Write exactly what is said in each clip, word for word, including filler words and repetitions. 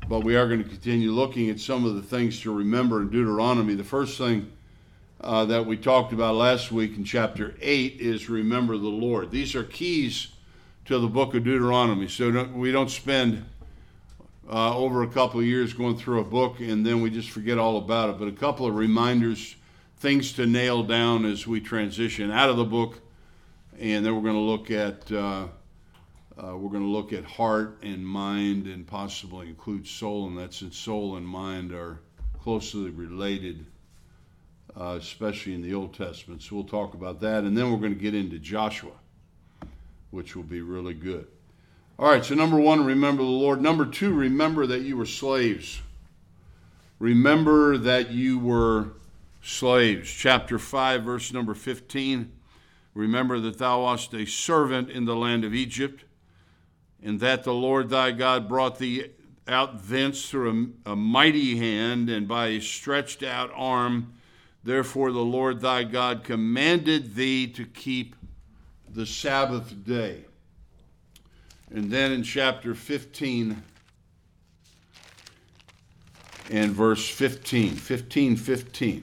but we are going to continue looking at some of the things to remember in Deuteronomy. The first thing uh, that we talked about last week in chapter eight is remember the Lord. These are keys to the book of Deuteronomy, so don't, we don't spend uh, over a couple of years going through a book and then we just forget all about it, but a couple of reminders, things to nail down as we transition out of the book, and then we're going to look at uh, uh, we're going to look at heart and mind, and possibly include soul, and that's in soul and mind are closely related, uh, especially in the Old Testament. So we'll talk about that, and then we're going to get into Joshua, which will be really good. All right, so number one, remember the Lord. Number two, remember that you were slaves. Remember that you were slaves. Chapter five, verse number fifteen. Remember that thou wast a servant in the land of Egypt, and that the Lord thy God brought thee out thence through a, a mighty hand and by a stretched out arm. Therefore the Lord thy God commanded thee to keep the Sabbath day. And then in chapter fifteen and verse fifteen, fifteen, fifteen.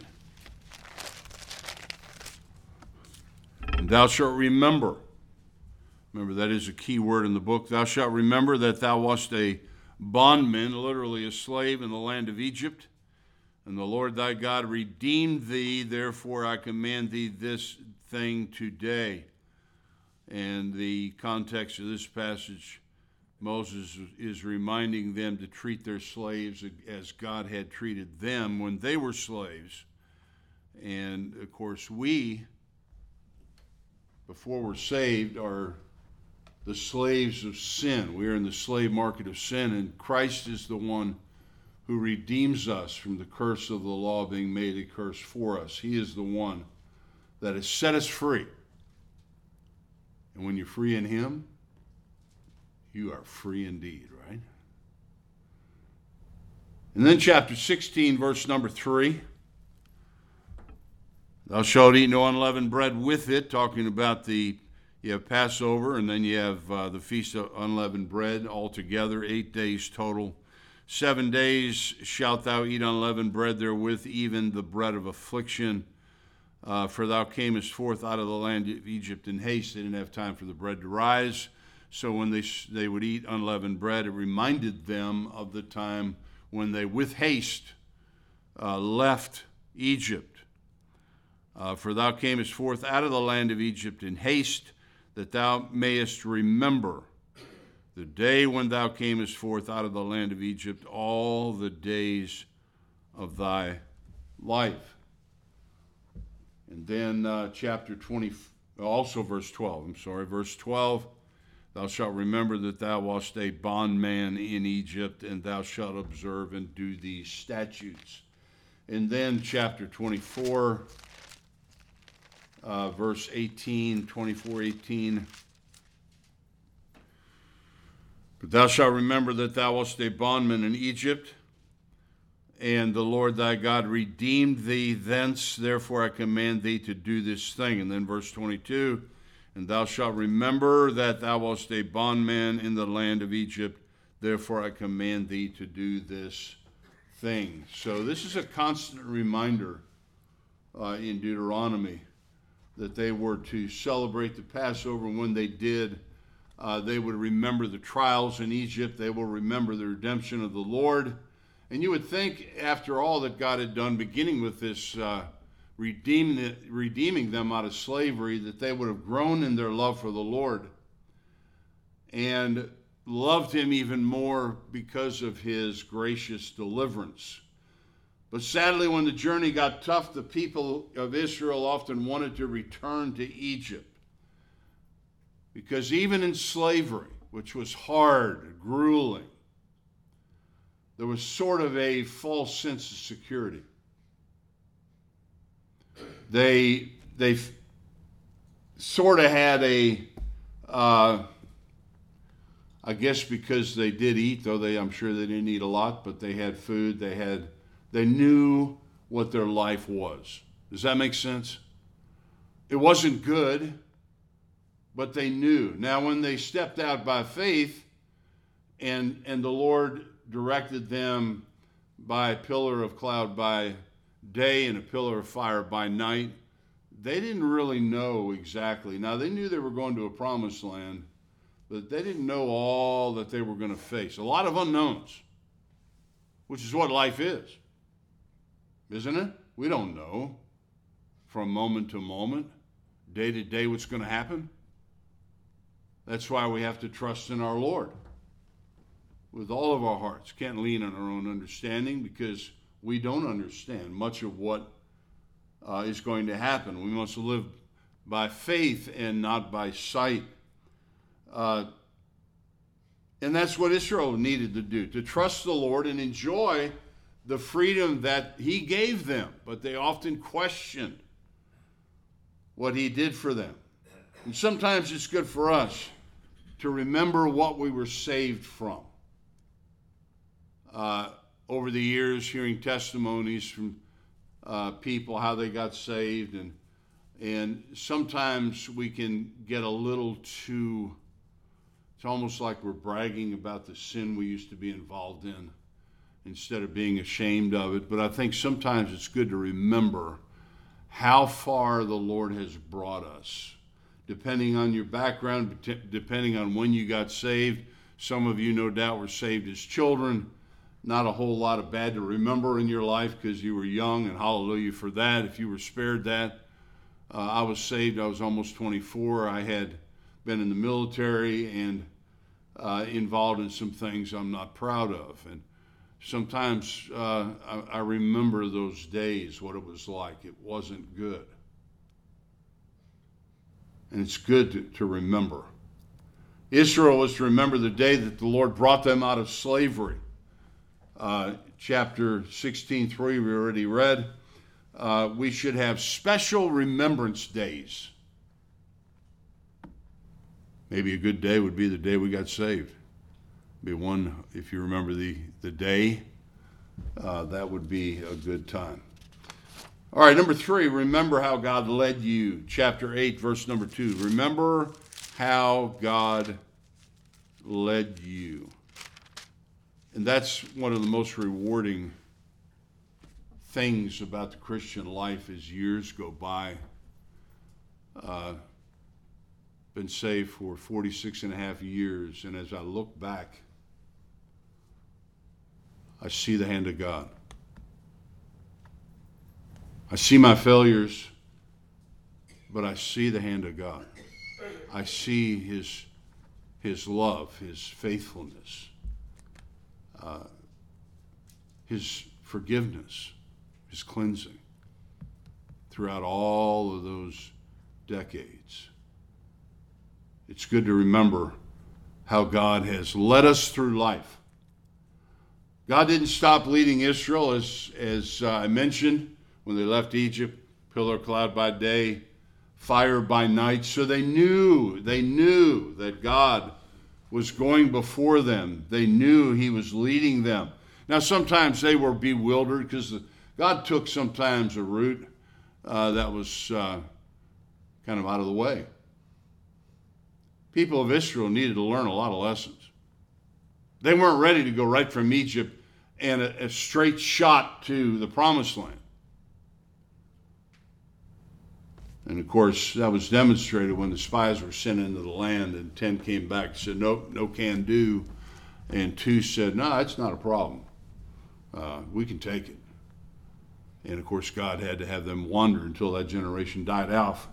And thou shalt remember, remember that is a key word in the book, thou shalt remember that thou wast a bondman, literally a slave in the land of Egypt, and the Lord thy God redeemed thee, therefore I command thee this thing today. And the context of this passage, Moses is reminding them to treat their slaves as God had treated them when they were slaves. And of course we, before we're saved, are the slaves of sin. We are in the slave market of sin, and Christ is the one who redeems us from the curse of the law being made a curse for us. He is the one that has set us free. And when you're free in him, you are free indeed, right? And then chapter sixteen, verse number three. Thou shalt eat no unleavened bread with it, talking about the, you have Passover, and then you have uh, the Feast of Unleavened Bread altogether, eight days total. Seven days shalt thou eat unleavened bread therewith, even the bread of affliction. Uh, for thou camest forth out of the land of Egypt in haste. They didn't have time for the bread to rise. So when they, they would eat unleavened bread, it reminded them of the time when they with haste uh, left Egypt. Uh, for thou camest forth out of the land of Egypt in haste, that thou mayest remember the day when thou camest forth out of the land of Egypt, all the days of thy life. And then uh, chapter twenty, also verse twelve, I'm sorry, verse twelve, thou shalt remember that thou wast a bondman in Egypt, and thou shalt observe and do these statutes. And then chapter twenty-four, uh, verse eighteen, twenty-four, eighteen. But thou shalt remember that thou wast a bondman in Egypt, and the Lord thy God redeemed thee thence, therefore I command thee to do this thing. And then verse twenty-two, and thou shalt remember that thou wast a bondman in the land of Egypt, therefore I command thee to do this thing. So this is a constant reminder uh, in Deuteronomy that they were to celebrate the Passover. And when they did, uh, they would remember the trials in Egypt. They will remember the redemption of the Lord. And you would think, after all that God had done, beginning with this uh, redeeming, redeeming them out of slavery, that they would have grown in their love for the Lord and loved him even more because of his gracious deliverance. But sadly, when the journey got tough, the people of Israel often wanted to return to Egypt. Because even in slavery, which was hard, grueling, there was sort of a false sense of security. They they sort of had a, uh, I guess because they did eat, though they I'm sure they didn't eat a lot, but they had food. They had they knew what their life was. Does that make sense? It wasn't good, but they knew. Now, when they stepped out by faith, and and the Lord directed them by a pillar of cloud by day and a pillar of fire by night. They didn't really know exactly. Now, they knew they were going to a promised land, but they didn't know all that they were going to face. A lot of unknowns, which is what life is, isn't it? We don't know from moment to moment, day to day, what's going to happen. That's why we have to trust in our Lord with all of our hearts. Can't lean on our own understanding because we don't understand much of what uh, is going to happen. We must live by faith and not by sight. Uh, and that's what Israel needed to do, to trust the Lord and enjoy the freedom that he gave them. But they often questioned what he did for them. And sometimes it's good for us to remember what we were saved from. Uh, over the years, hearing testimonies from uh, people, how they got saved, and and sometimes we can get a little too, it's almost like we're bragging about the sin we used to be involved in instead of being ashamed of it. But I think sometimes it's good to remember how far the Lord has brought us. Depending on your background, depending on when you got saved, some of you no doubt were saved as children. Not a whole lot of bad to remember in your life because you were young, and hallelujah for that, if you were spared that. Uh, I was saved, I was almost twenty-four. I had been in the military and uh, involved in some things I'm not proud of. And sometimes uh, I, I remember those days, what it was like. It wasn't good. And it's good to, to remember. Israel was to remember the day that the Lord brought them out of slavery. Uh, chapter sixteen three we already read. Uh, we should have special remembrance days. Maybe a good day would be the day we got saved. Be one, if you remember the, the day, uh, that would be a good time. All right, number three, remember how God led you. Chapter eight, verse number two. Remember how God led you. And that's one of the most rewarding things about the Christian life as years go by. Uh, been saved for forty-six and a half years, and as I look back, I see the hand of God. I see my failures, but I see the hand of God. I see his, his love, his faithfulness, uh, his forgiveness, his cleansing throughout all of those decades. It's good to remember how God has led us through life. God didn't stop leading Israel, as, as uh, I mentioned, when they left Egypt, pillar of cloud by day, fire by night. So they knew, they knew that God was going before them. They knew he was leading them. Now, sometimes they were bewildered because God took sometimes a route uh, that was uh, kind of out of the way. People of Israel needed to learn a lot of lessons. They weren't ready to go right from Egypt and a, a straight shot to the promised land. And of course, that was demonstrated when the spies were sent into the land, and ten came back and said, nope, no can do. And two said, no, it's not a problem. Uh, we can take it. And of course, God had to have them wander until that generation died out,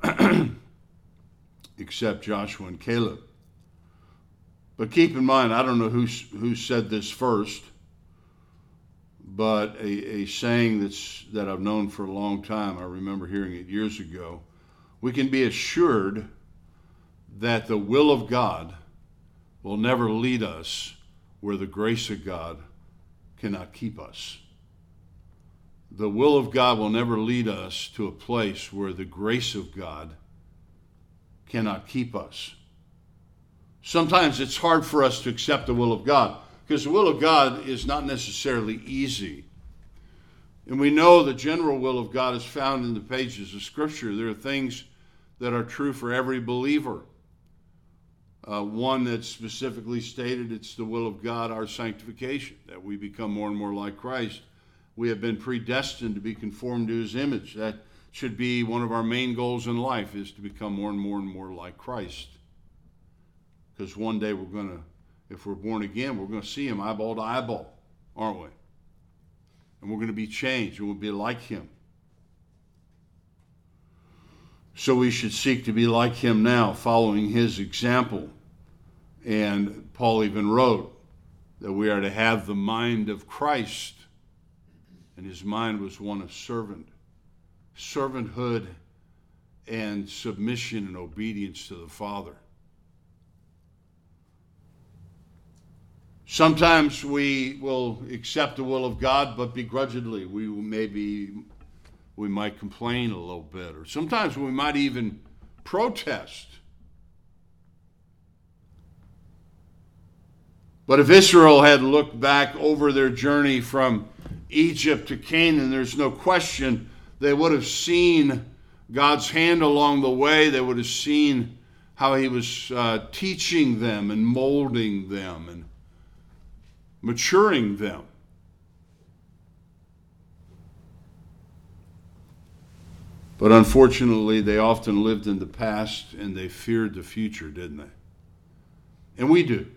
except Joshua and Caleb. But keep in mind, I don't know who, who said this first, but a, a saying that's that I've known for a long time, I remember hearing it years ago, we can be assured that the will of God will never lead us where the grace of God cannot keep us. The will of God will never lead us to a place where the grace of God cannot keep us. Sometimes it's hard for us to accept the will of God because the will of God is not necessarily easy. And we know the general will of God is found in the pages of Scripture. There are things that are true for every believer. Uh, one that's specifically stated, it's the will of God, our sanctification, that we become more and more like Christ. We have been predestined to be conformed to his image. That should be one of our main goals in life, is to become more and more and more like Christ. Because one day we're going to, if we're born again, we're going to see him eyeball to eyeball, aren't we? And we're going to be changed, and we'll be like him. So we should seek to be like him now, following his example. And Paul even wrote that we are to have the mind of Christ. And his mind was one of servant, servanthood and submission and obedience to the Father. Sometimes we will accept the will of God, but begrudgingly. We maybe we might complain a little bit, or sometimes we might even protest. But if Israel had looked back over their journey from Egypt to Canaan, there's no question they would have seen God's hand along the way. They would have seen how he was uh, teaching them and molding them and maturing them. But unfortunately, they often lived in the past and they feared the future, didn't they? And we do.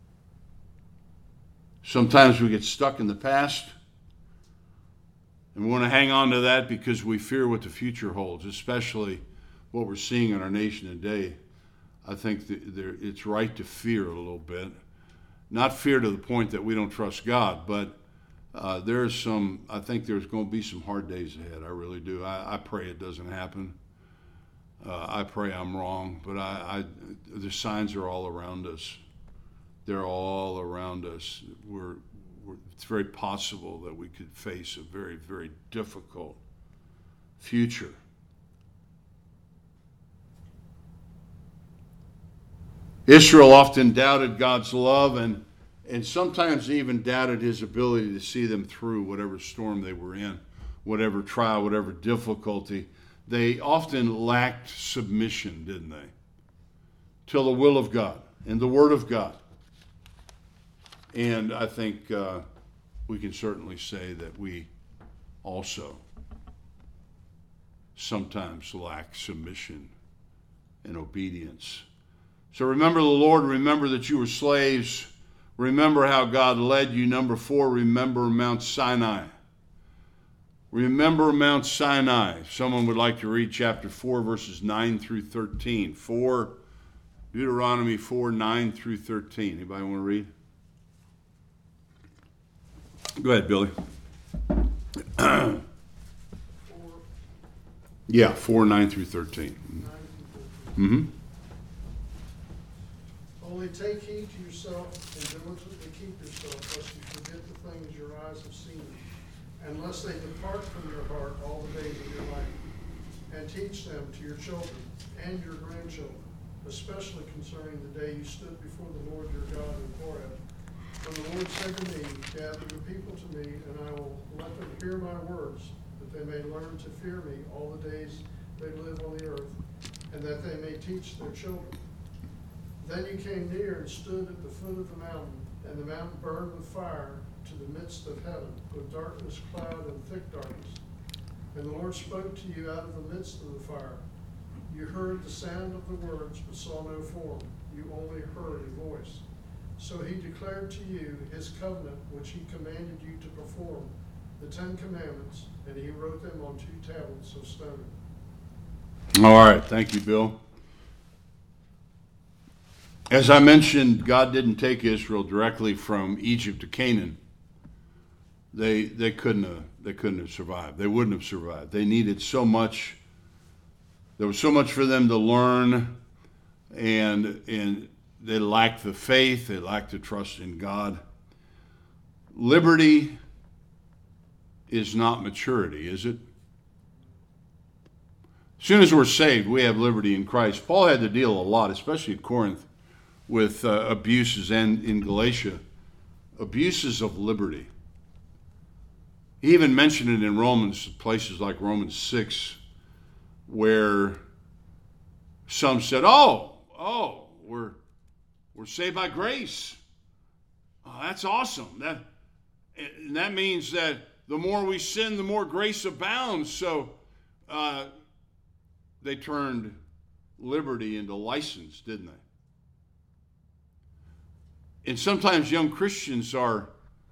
Sometimes we get stuck in the past and we want to hang on to that because we fear what the future holds, especially what we're seeing in our nation today. I think that there, it's right to fear a little bit. Not fear to the point that we don't trust God, but uh, there's some, I think there's going to be some hard days ahead. I really do. I, I pray it doesn't happen. Uh, I pray I'm wrong, but I, I, the signs are all around us. They're all around us. We're, we're, it's very possible that we could face a very, very difficult future. Israel often doubted God's love and, and sometimes even doubted his ability to see them through whatever storm they were in, whatever trial, whatever difficulty. They often lacked submission, didn't they? To the will of God and the Word of God. And I think uh, we can certainly say that we also sometimes lack submission and obedience. So remember the Lord, remember that you were slaves, remember how God led you. Number four, remember Mount Sinai. Remember Mount Sinai. If someone would like to read chapter four, verses nine through thirteen. four, Deuteronomy four, nine through thirteen. Anybody want to read? Go ahead, Billy. Yeah, four, nine through thirteen. Mm-hmm. Only take heed to yourself and diligently keep yourself, lest you forget the things your eyes have seen, and lest they depart from your heart all the days of your life. And teach them to your children and your grandchildren, especially concerning the day you stood before the Lord your God in Horeb. When the Lord said to me, gather the people to me, and I will let them hear my words, that they may learn to fear me all the days they live on the earth, and that they may teach their children. Then you came near and stood at the foot of the mountain, and the mountain burned with fire to the midst of heaven, with darkness, cloud, and thick darkness. And the Lord spoke to you out of the midst of the fire. You heard the sound of the words, but saw no form. You only heard a voice. So he declared to you his covenant, which he commanded you to perform, the Ten Commandments, and he wrote them on two tablets of stone. All right, thank you, Bill. As I mentioned, God didn't take Israel directly from Egypt to Canaan. They they couldn't have they couldn't have survived. They wouldn't have survived. They needed so much. There was so much for them to learn, and and they lacked the faith. They lacked the trust in God. Liberty is not maturity, is it? As soon as we're saved, we have liberty in Christ. Paul had to deal a lot, especially at Corinth, with uh, abuses, and in Galatia, abuses of liberty. He even mentioned it in Romans, places like Romans six, where some said, oh, oh, we're We're saved by grace. Oh, that's awesome. That, and that means that the more we sin, the more grace abounds. So uh, they turned liberty into license, didn't they? And sometimes young Christians are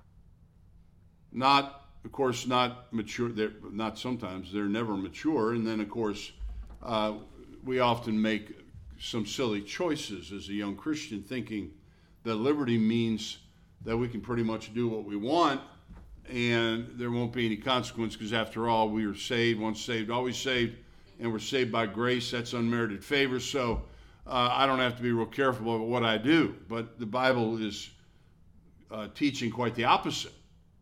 not, of course, not mature. They're not sometimes, they're never mature. And then, of course, uh, we often make some silly choices as a young Christian, thinking that liberty means that we can pretty much do what we want and there won't be any consequence, because after all, we are saved, once saved, always saved, and we're saved by grace. That's unmerited favor. So uh, I don't have to be real careful about what I do. But the Bible is uh, teaching quite the opposite.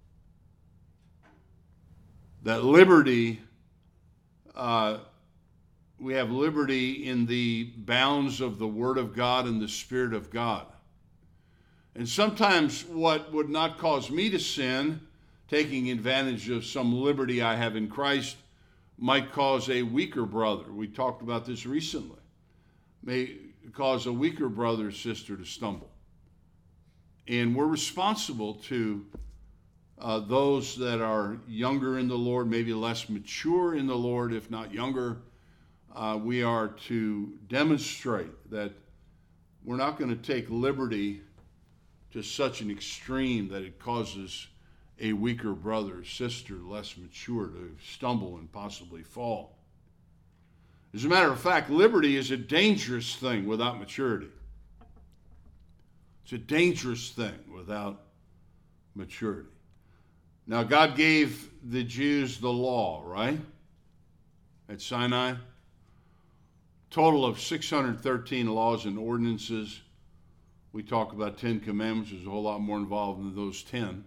That liberty, uh, we have liberty in the bounds of the Word of God and the Spirit of God. And sometimes what would not cause me to sin, taking advantage of some liberty I have in Christ, might cause a weaker brother. We talked about this recently. May cause a weaker brother or sister to stumble. And we're responsible to uh, those that are younger in the Lord, maybe less mature in the Lord, if not younger. Uh, we are to demonstrate that we're not going to take liberty to such an extreme that it causes a weaker brother or sister, less mature, to stumble and possibly fall. As a matter of fact, liberty is a dangerous thing without maturity. It's a dangerous thing without maturity. Now, God gave the Jews the law, right? At Sinai. Total of six hundred thirteen laws and ordinances. We talk about Ten Commandments. There's a whole lot more involved than those ten.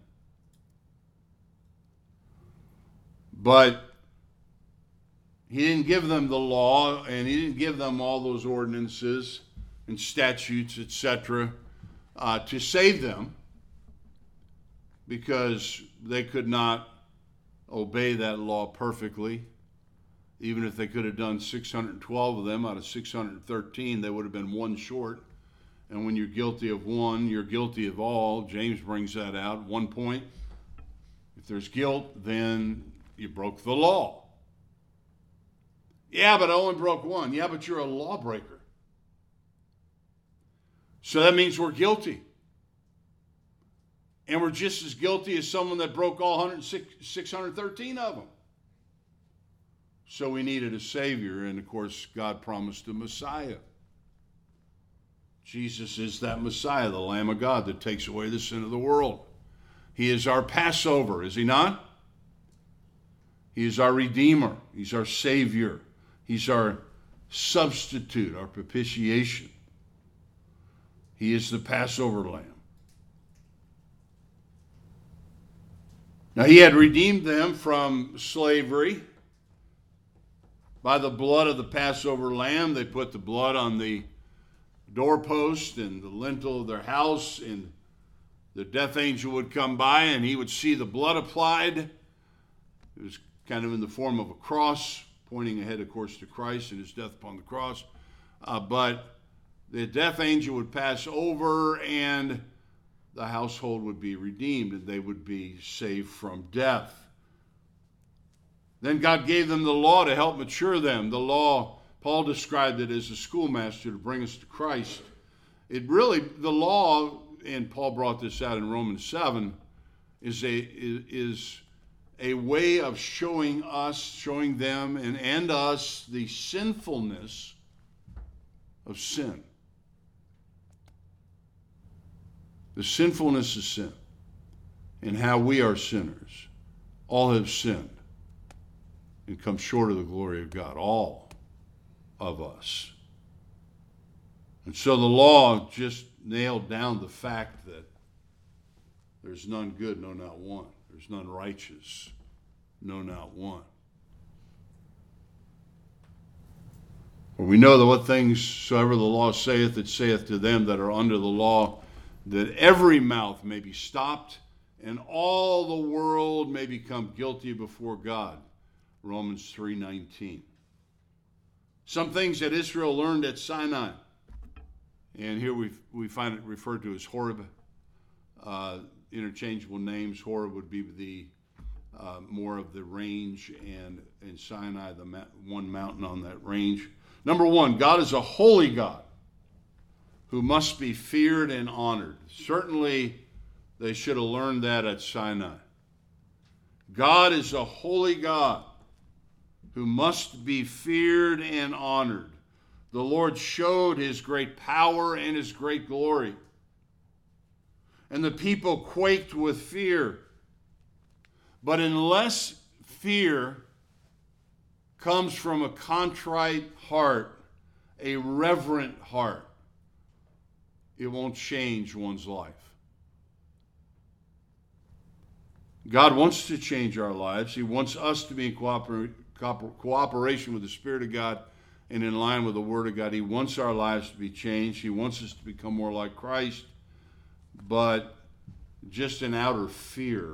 But he didn't give them the law, and he didn't give them all those ordinances and statutes, et cetera, uh, to save them, because they could not obey that law perfectly. Even if they could have done six hundred twelve of them out of six hundred thirteen, they would have been one short. And when you're guilty of one, you're guilty of all. James brings that out. One point. If there's guilt, then you broke the law. Yeah, but I only broke one. Yeah, but you're a lawbreaker. So that means we're guilty. And we're just as guilty as someone that broke all six hundred thirteen of them. So we needed a Savior, and of course, God promised a Messiah. Jesus is that Messiah, the Lamb of God that takes away the sin of the world. He is our Passover, is he not? He is our Redeemer. He's our Savior. He's our substitute, our propitiation. He is the Passover Lamb. Now, he had redeemed them from slavery by the blood of the Passover lamb. They put the blood on the doorpost and the lintel of their house, and the death angel would come by and he would see the blood applied. It was kind of in the form of a cross, pointing ahead, of course, to Christ and his death upon the cross. Uh, but the death angel would pass over and the household would be redeemed and they would be saved from death. Then God gave them the law to help mature them. The law, Paul described it as a schoolmaster to bring us to Christ. It really, the law, and Paul brought this out in Romans seven, is a is a way of showing us, showing them, and, and us the sinfulness of sin. The sinfulness of sin and how we are sinners. All have sinned and come short of the glory of God, all of us. And so the law just nailed down the fact that there's none good, no, not one. There's none righteous, no, not one. For we know that what things soever the law saith, it saith to them that are under the law, that every mouth may be stopped, and all the world may become guilty before God. Romans three nineteen. Some things that Israel learned at Sinai, And here we we find it referred to as Horeb. Uh, interchangeable names. Horeb would be the uh, more of the range, and, and Sinai, the ma- one mountain on that range. Number one, God is a holy God who must be feared and honored. Certainly, they should have learned that at Sinai. God is a holy God who must be feared and honored. The Lord showed his great power and his great glory. And the people quaked with fear. But unless fear comes from a contrite heart, a reverent heart, it won't change one's life. God wants to change our lives. He wants us to be in cooper- cooper- cooperation with the Spirit of God and in line with the Word of God. He wants our lives to be changed. He wants us to become more like Christ. But just an outer fear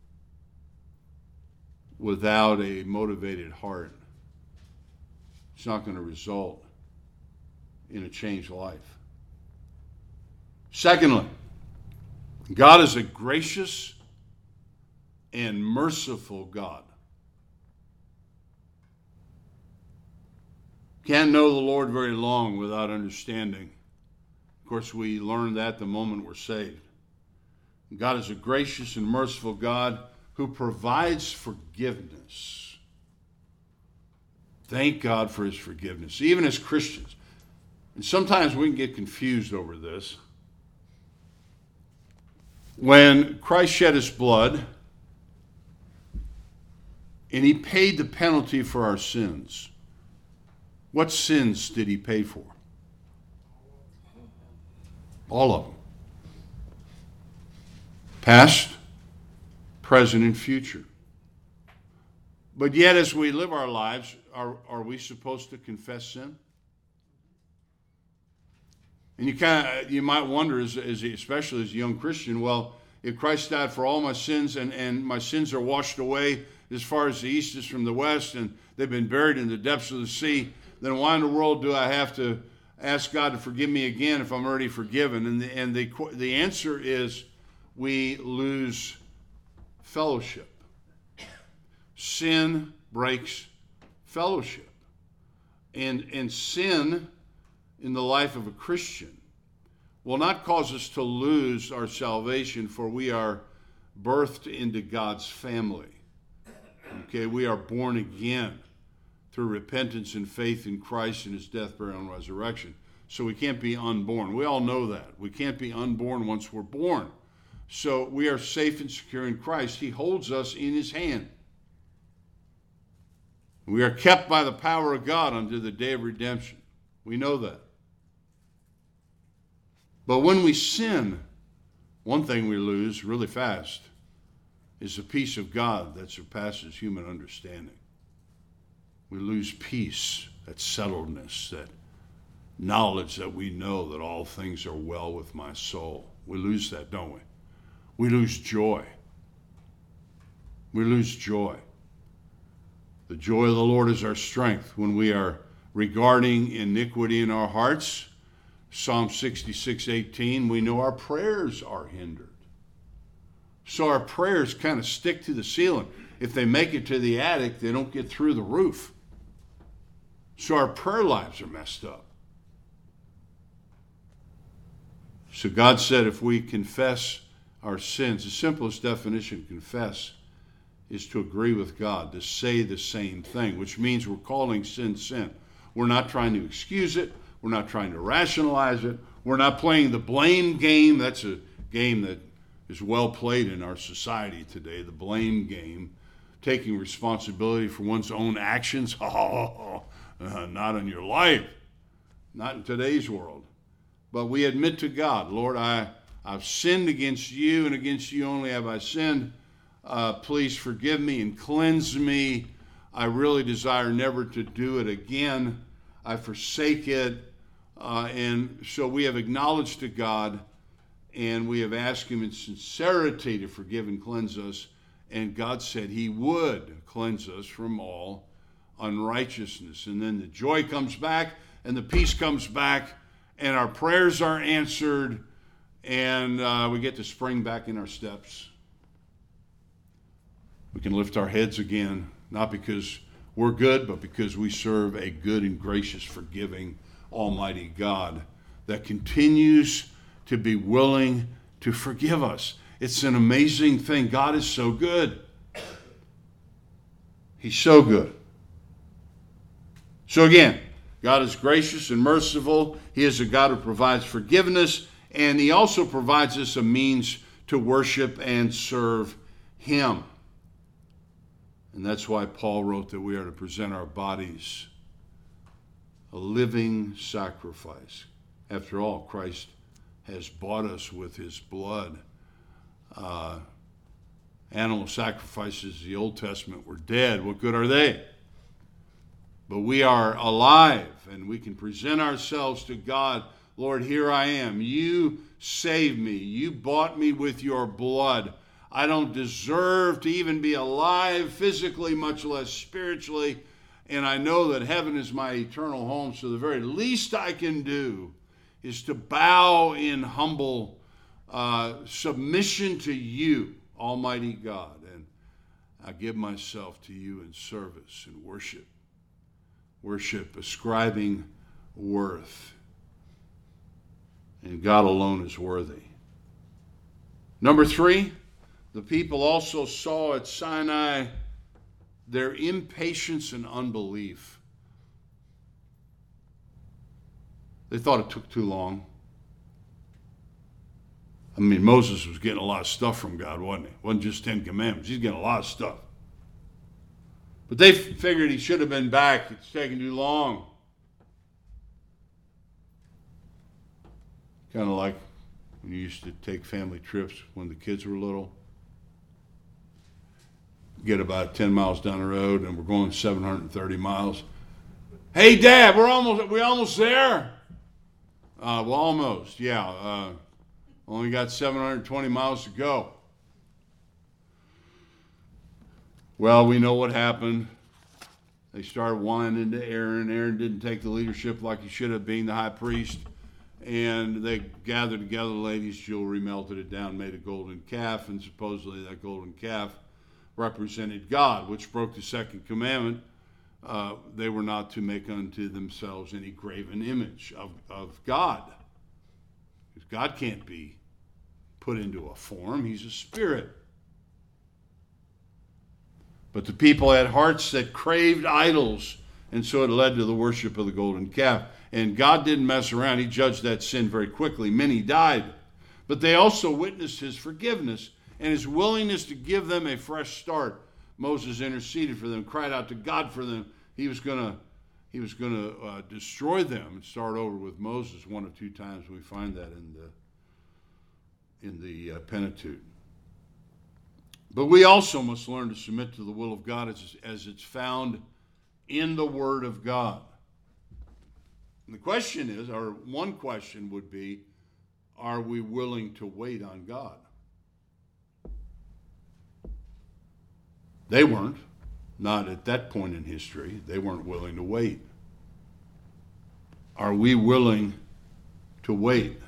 without a motivated heart, it's not going to result in a changed life. Secondly, God is a gracious and merciful God. Can't know the Lord very long without understanding. Of course, we learn that the moment we're saved. God is a gracious and merciful God who provides forgiveness. Thank God for his forgiveness, even as Christians. And sometimes we can get confused over this. When Christ shed his blood and he paid the penalty for our sins, what sins did he pay for? All of them. Past, present, and future. But yet, as we live our lives, are, are we supposed to confess sin? And you kind of you might wonder, as, as especially as a young Christian, well, if Christ died for all my sins and, and my sins are washed away as far as the east is from the west, and they've been buried in the depths of the sea, then why in the world do I have to ask God to forgive me again if I'm already forgiven? And the, and the, the answer is we lose fellowship. Sin breaks fellowship. And, and sin in the life of a Christian will not cause us to lose our salvation, for we are birthed into God's family. Okay, we are born again through repentance and faith in Christ and his death, burial, and resurrection. So we can't be unborn. We all know that. We can't be unborn once we're born. So we are safe and secure in Christ. He holds us in his hand. We are kept by the power of God unto the day of redemption. We know that. But when we sin, one thing we lose really fast is the peace of God that surpasses human understanding. We lose peace, that settledness, that knowledge that we know that all things are well with my soul. We lose that, don't we? We lose joy. We lose joy. The joy of the Lord is our strength. When we are regarding iniquity in our hearts, Psalm sixty-six eighteen, we know our prayers are hindered. So our prayers kind of stick to the ceiling. If they make it to the attic, they don't get through the roof. So our prayer lives are messed up. So God said if we confess our sins, the simplest definition of confess is to agree with God, to say the same thing, which means we're calling sin sin. We're not trying to excuse it. We're not trying to rationalize it. We're not playing the blame game. That's a game that is well played in our society today, the blame game, taking responsibility for one's own actions. Oh, uh, not in your life, not in today's world. But we admit to God, Lord, I, I've sinned against you, and against you only have I sinned. Uh, please forgive me and cleanse me. I really desire never to do it again. I forsake it. Uh, and so we have acknowledged to God, and we have asked him in sincerity to forgive and cleanse us. And God said he would cleanse us from all unrighteousness. And then the joy comes back and the peace comes back, and our prayers are answered, and uh, we get to spring back in our steps. We can lift our heads again, not because we're good, but because we serve a good and gracious, forgiving, almighty God that continues to be willing to forgive us. It's an amazing thing. God is so good. He's so good. So again, God is gracious and merciful. He is a God who provides forgiveness, and he also provides us a means to worship and serve him. And that's why Paul wrote that we are to present our bodies a living sacrifice. After all, Christ has bought us with his blood. Uh, animal sacrifices in the Old Testament were dead. What good are they? But we are alive, and we can present ourselves to God. Lord, here I am. You saved me. You bought me with your blood. I don't deserve to even be alive physically, much less spiritually. And I know that heaven is my eternal home, so the very least I can do is to bow in humble uh, submission to you, Almighty God. And I give myself to you in service and worship. Worship, ascribing worth. And God alone is worthy. Number three, the people also saw at Sinai their impatience and unbelief. They thought it took too long. I mean, Moses was getting a lot of stuff from God, wasn't he? It wasn't just Ten Commandments. He's getting a lot of stuff. But they figured he should have been back. It's taking too long. Kind of like when you used to take family trips when the kids were little. Get about ten miles down the road, and we're going seven hundred thirty miles. Hey, Dad, we're almost we almost there. Uh, well, almost, yeah. Uh, only got seven hundred twenty miles to go. Well, we know what happened. They started whining to Aaron. Aaron didn't take the leadership like he should have, being the high priest. And they gathered together the ladies' jewelry, melted it down, made a golden calf, and supposedly that golden calf represented God, which broke the second commandment. Uh, they were not to make unto themselves any graven image of, of God. Because God can't be put into a form. He's a spirit. But the people had hearts that craved idols, and so it led to the worship of the golden calf. And God didn't mess around. He judged that sin very quickly. Many died. But they also witnessed his forgiveness and his willingness to give them a fresh start. Moses interceded for them, cried out to God for them. He was going to he was going to uh, destroy them and start over with Moses. One or two times we find that in the in the uh, Pentateuch. But we also must learn to submit to the will of God as, as it's found in the Word of God. And the question is, or one question would be, are we willing to wait on God? They weren't. Not at that point in history. They weren't willing to wait. Are we willing to wait?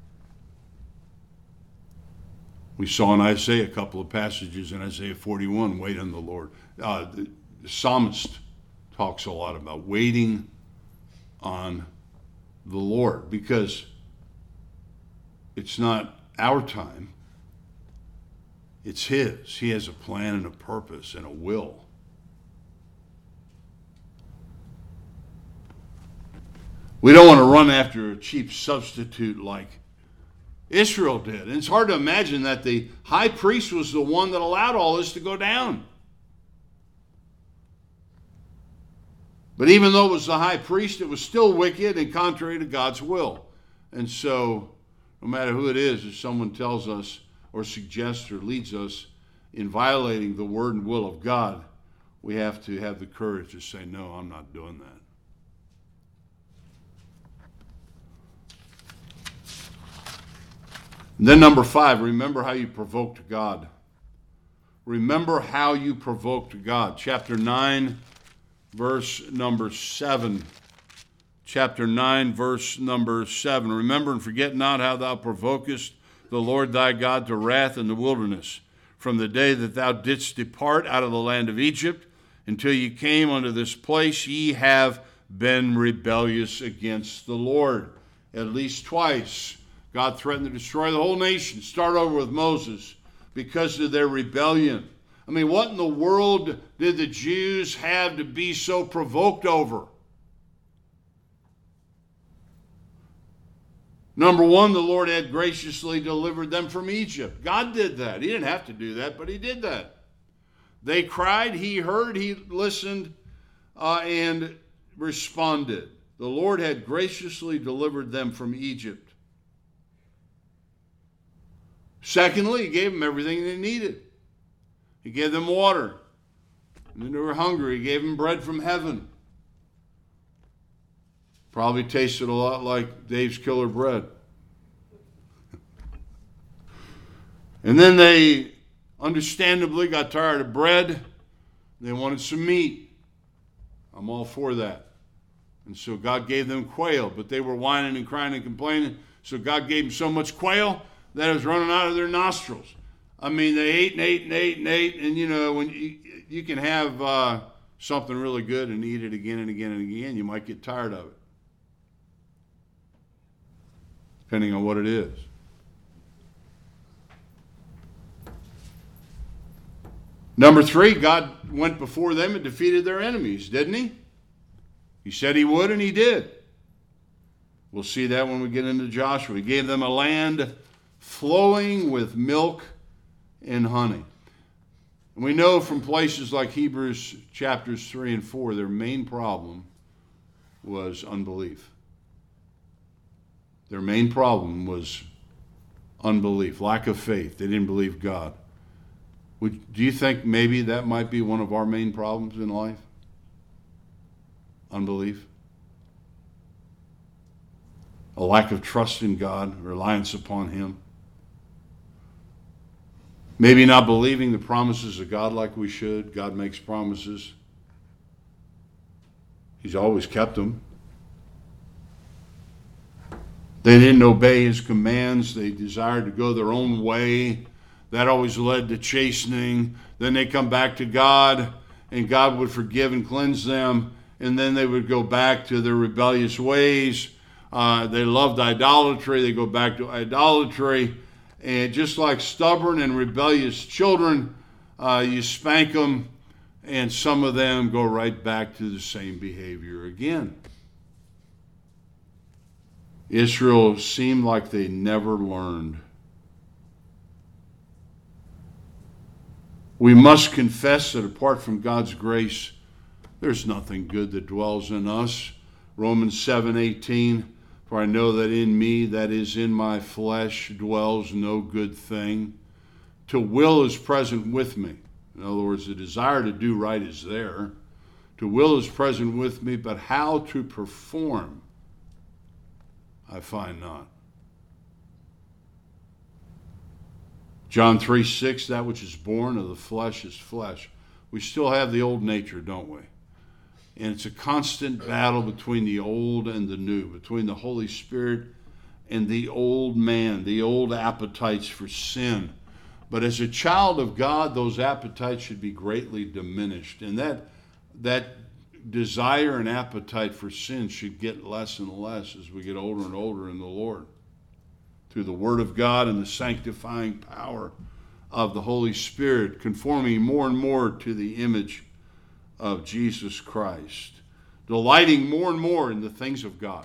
We saw in Isaiah a couple of passages in Isaiah forty-one, wait on the Lord. Uh, the, the psalmist talks a lot about waiting on the Lord, because it's not our time. It's his. He has a plan and a purpose and a will. We don't want to run after a cheap substitute like Israel did. And it's hard to imagine that the high priest was the one that allowed all this to go down. But even though it was the high priest, it was still wicked and contrary to God's will. And so, no matter who it is, if someone tells us or suggests or leads us in violating the word and will of God, we have to have the courage to say, no, I'm not doing that. And then number five, remember how you provoked God. Remember how you provoked God. Chapter nine, verse number seven. chapter nine, verse number seven. Remember and forget not how thou provokest the Lord thy God to wrath in the wilderness, from the day that thou didst depart out of the land of Egypt, until ye came unto this place. Ye have been rebellious against the Lord. At least twice, God threatened to destroy the whole nation. Start over with Moses because of their rebellion. I mean, what in the world did the Jews have to be so provoked over? Number one, the Lord had graciously delivered them from Egypt. God did that. He didn't have to do that, but he did that. They cried, he heard, he listened, uh, and responded. The Lord had graciously delivered them from Egypt. Secondly, he gave them everything they needed. He gave them water. And then they were hungry. He gave them bread from heaven. Probably tasted a lot like Dave's Killer Bread. And then they understandably got tired of bread. They wanted some meat. I'm all for that. And so God gave them quail, but they were whining and crying and complaining. So God gave them so much quail that it was running out of their nostrils. I mean, they ate and ate and ate and ate. And, you know, when you, you can have uh, something really good and eat it again and again and again, you might get tired of it. Depending on what it is. Number three, God went before them and defeated their enemies, didn't he? He said he would, and he did. We'll see that when we get into Joshua. He gave them a land flowing with milk and honey. And we know from places like Hebrews chapters three and four, their main problem was unbelief. Their main problem was unbelief, lack of faith. They didn't believe God. Would, do you think maybe that might be one of our main problems in life? Unbelief? A lack of trust in God, reliance upon him. Maybe not believing the promises of God like we should. God makes promises. He's always kept them. They didn't obey his commands. They desired to go their own way. That always led to chastening. Then they come back to God, and God would forgive and cleanse them. And then they would go back to their rebellious ways. Uh, they loved idolatry. They go back to idolatry. And just like stubborn and rebellious children, uh, you spank them, and some of them go right back to the same behavior again. Israel seemed like they never learned. We must confess that apart from God's grace, there's nothing good that dwells in us. Romans seven eighteen, for I know that in me, that is in my flesh, dwells no good thing. To will is present with me. In other words, the desire to do right is there. To will is present with me, but how to perform, I find not. John three six, that which is born of the flesh is flesh. We still have the old nature, don't we? And it's a constant battle between the old and the new, between the Holy Spirit and the old man, the old appetites for sin. But as a child of God, those appetites should be greatly diminished. And that, that desire and appetite for sin should get less and less as we get older and older in the Lord. Through the Word of God and the sanctifying power of the Holy Spirit, conforming more and more to the image of Jesus Christ, delighting more and more in the things of God,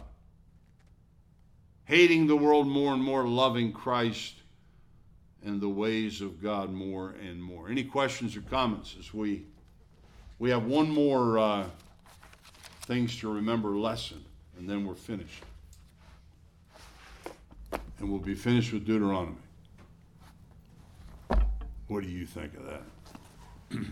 hating the world more and more, loving Christ and the ways of God more and more. Any questions or comments as we we have one more uh, things to remember lesson, and then we're finished. And we'll be finished with Deuteronomy. What do you think of that?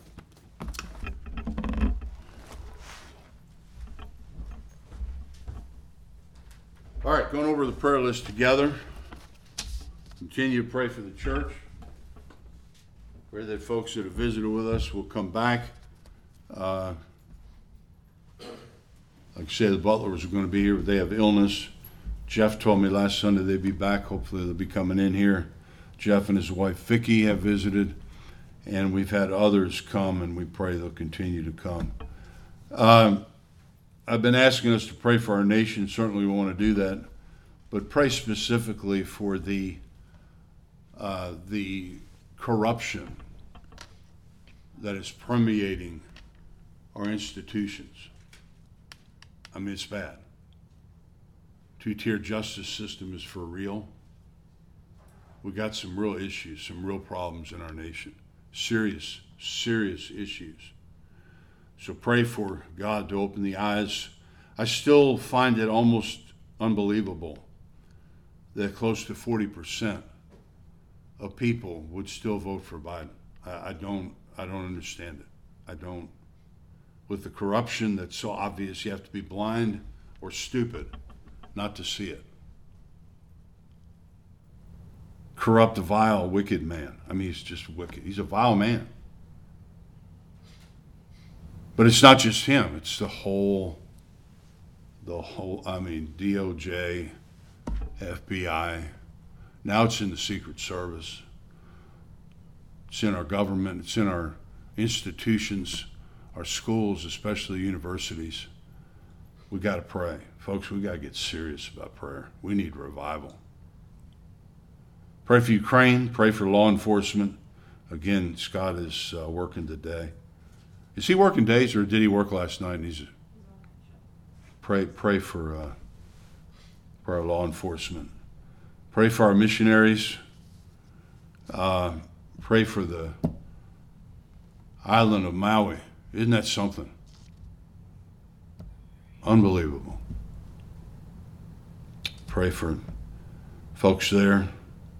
All right, going over the prayer list together. Continue to pray for the church. Pray that folks that have visited with us will come back. Uh, Like I said, the Butlers are going to be here, but they have illness. Jeff told me last Sunday they'd be back. Hopefully they'll be coming in here. Jeff and his wife Vicki have visited, and we've had others come, and we pray they'll continue to come. Um, I've been asking us to pray for our nation. Certainly we want to do that, but pray specifically for the uh, the corruption that is permeating our institutions. I mean, it's bad. Two-tier justice system is for real. We got some real issues, some real problems in our nation. Serious, serious issues. So pray for God to open the eyes. I still find it almost unbelievable that close to forty percent of people would still vote for Biden. I, I don't, I don't understand it. I don't. With the corruption that's so obvious, you have to be blind or stupid not to see it. Corrupt, vile, wicked man. I mean, he's just wicked. He's a vile man. But it's not just him. It's the whole, the whole, I mean, D O J, F B I. Now it's in the Secret Service. It's in our government. It's in our institutions, our schools, especially universities. We got to pray. Folks, we got to get serious about prayer. We need revival. Pray for Ukraine. Pray for law enforcement. Again, Scott is uh, working today. Is he working days, or did he work last night? And he's pray pray for uh, for our law enforcement. Pray for our missionaries. Uh, pray for the island of Maui. Isn't that something? Unbelievable. Pray for folks there.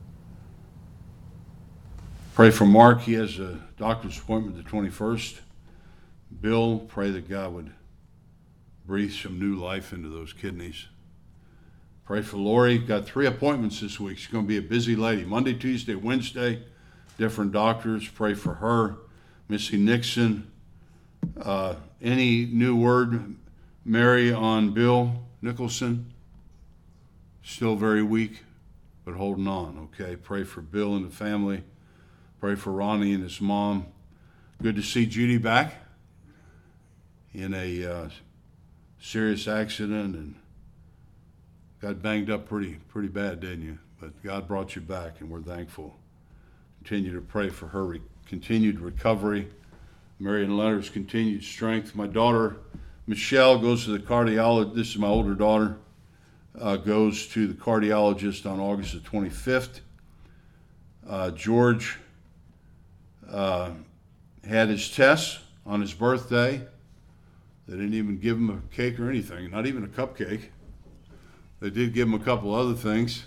Pray for Mark. He has a doctor's appointment the twenty-first. Bill, pray that God would breathe some new life into those kidneys. Pray for Lori. Got three appointments this week. She's going to be a busy lady. Monday, Tuesday, Wednesday, different doctors. Pray for her. Missy Nixon. Uh, any new word, Mary, on Bill Nicholson? Still very weak, but holding on, okay? Pray for Bill and the family. Pray for Ronnie and his mom. Good to see Judy back in a uh, serious accident and got banged up pretty pretty bad, didn't you? But God brought you back, and we're thankful. Continue to pray for her re- continued recovery. Marion Leonard's continued strength. My daughter, Michelle, goes to the cardiologist. This is my older daughter. Uh, goes to the cardiologist on August the twenty-fifth. Uh, George uh, had his tests on his birthday. They didn't even give him a cake or anything, not even a cupcake. They did give him a couple other things.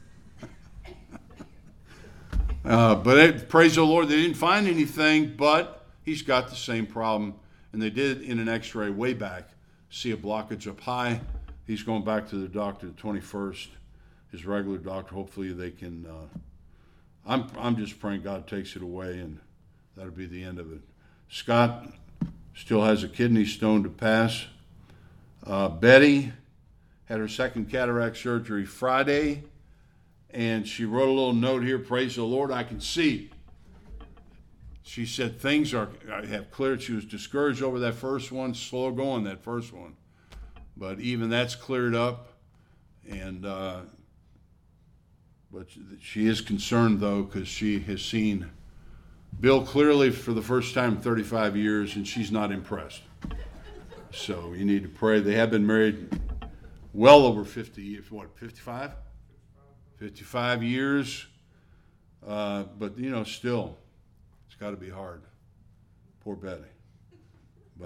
uh, but it, praise the Lord, they didn't find anything, but he's got the same problem. And they did in an x-ray way back see a blockage up high. He's going back to the doctor the twenty-first, his regular doctor. Hopefully they can, uh, I'm, I'm just praying God takes it away, and that'll be the end of it. Scott still has a kidney stone to pass. Uh, Betty had her second cataract surgery Friday, and she wrote a little note here, praise the Lord, I can see. She said things are have cleared. She was discouraged over that first one, slow going, that first one. But even that's cleared up, and uh, but she is concerned, though, because she has seen Bill clearly for the first time in thirty-five years, and she's not impressed. So you need to pray. They have been married well over fifty years. What, fifty-five? fifty-five years. Uh, but, you know, still, it's got to be hard. Poor Betty. But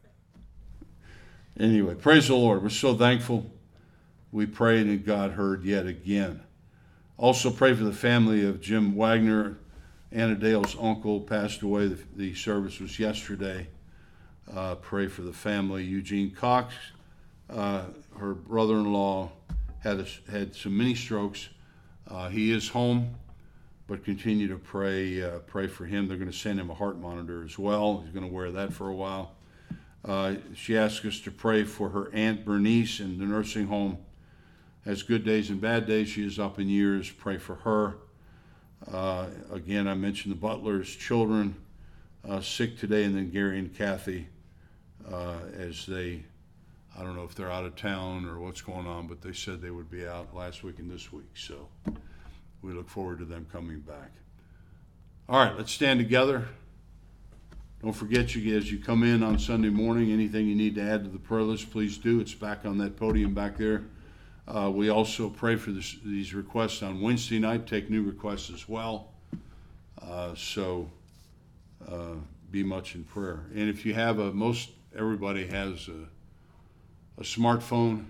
anyway, praise the Lord. We're so thankful. We prayed and God heard yet again. Also pray for the family of Jim Wagner. Anna Dale's uncle passed away. The, the service was yesterday. Uh, pray for the family. Eugene Cox, uh, her brother-in-law, had a, had some mini strokes. Uh, he is home, but continue to pray uh, pray for him. They're going to send him a heart monitor as well. He's going to wear that for a while. Uh, she asked us to pray for her Aunt Bernice in the nursing home. Has good days and bad days. She is up in years. Pray for her. Uh, again, I mentioned the Butler's children uh, sick today, and then Gary and Kathy uh, as they, I don't know if they're out of town or what's going on, but they said they would be out last week and this week. So we look forward to them coming back. All right, let's stand together. Don't forget, you as you come in on Sunday morning, anything you need to add to the prayer list, please do. It's back on that podium back there. Uh, we also pray for this, these requests on Wednesday night, take new requests as well. Uh, so uh, be much in prayer. And if you have a, most everybody has a, a smartphone.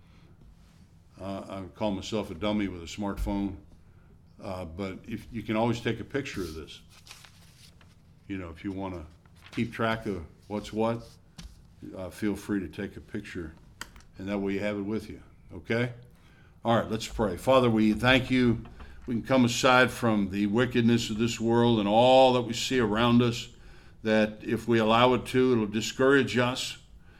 Uh, I call myself a dummy with a smartphone. Uh, but if you can always take a picture of this. You know, if you want to keep track of what's what, uh, feel free to take a picture, and that way you have it with you. Okay? All right, let's pray. Father, we thank you. We can come aside from the wickedness of this world and all that we see around us, that if we allow it to, it'll discourage us.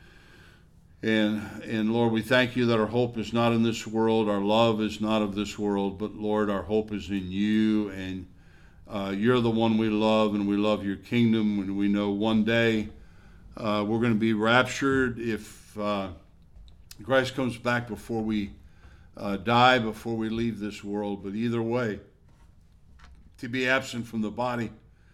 And, and Lord, we thank you that our hope is not in this world, our love is not of this world, but Lord, our hope is in you, and uh, you're the one we love, and we love your kingdom, and we know one day uh, we're going to be raptured if uh, Christ comes back before we uh, die, before we leave this world. But either way, to be absent from the body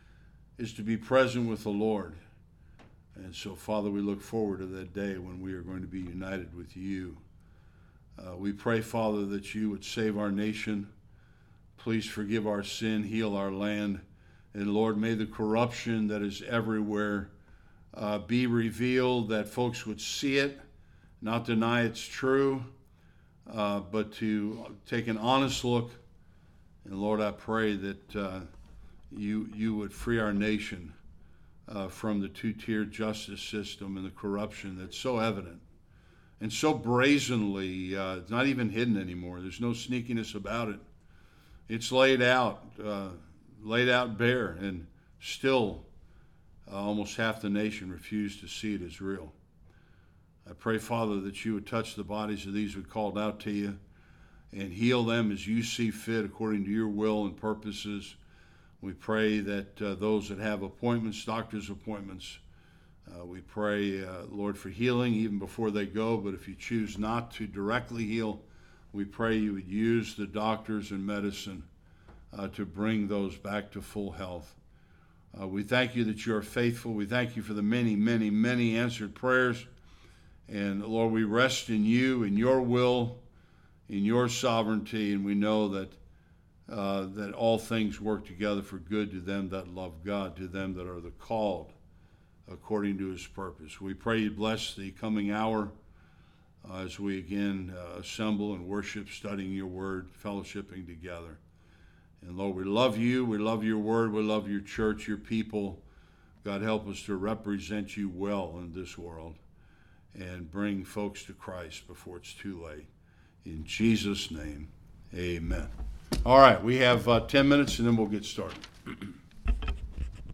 is to be present with the Lord. And so, Father, we look forward to that day when we are going to be united with you. Uh, we pray, Father, that you would save our nation. Please forgive our sin, heal our land. And, Lord, may the corruption that is everywhere uh, be revealed, that folks would see it, not deny it's true, uh, but to take an honest look. And, Lord, I pray that uh, you, you would free our nation Uh, from the two-tiered justice system and the corruption that's so evident and so brazenly, uh, it's not even hidden anymore. There's no sneakiness about it. It's laid out, uh, laid out bare, and still uh, almost half the nation refused to see it as real. I pray, Father, that you would touch the bodies of these who called out to you and heal them as you see fit according to your will and purposes. We pray that uh, those that have appointments, doctor's appointments, uh, we pray, uh, Lord, for healing even before they go. But if you choose not to directly heal, we pray you would use the doctors and medicine uh, to bring those back to full health. Uh, we thank you that you are faithful. We thank you for the many, many, many answered prayers. And Lord, we rest in you, in your will, in your sovereignty, and we know that Uh, that all things work together for good to them that love God, to them that are the called according to his purpose. We pray you bless the coming hour uh, as we again uh, assemble and worship, studying your word, fellowshipping together. And Lord, we love you. We love your word. We love your church, your people. God, help us to represent you well in this world and bring folks to Christ before it's too late. In Jesus' name, amen. All right, we have uh, ten minutes and then we'll get started.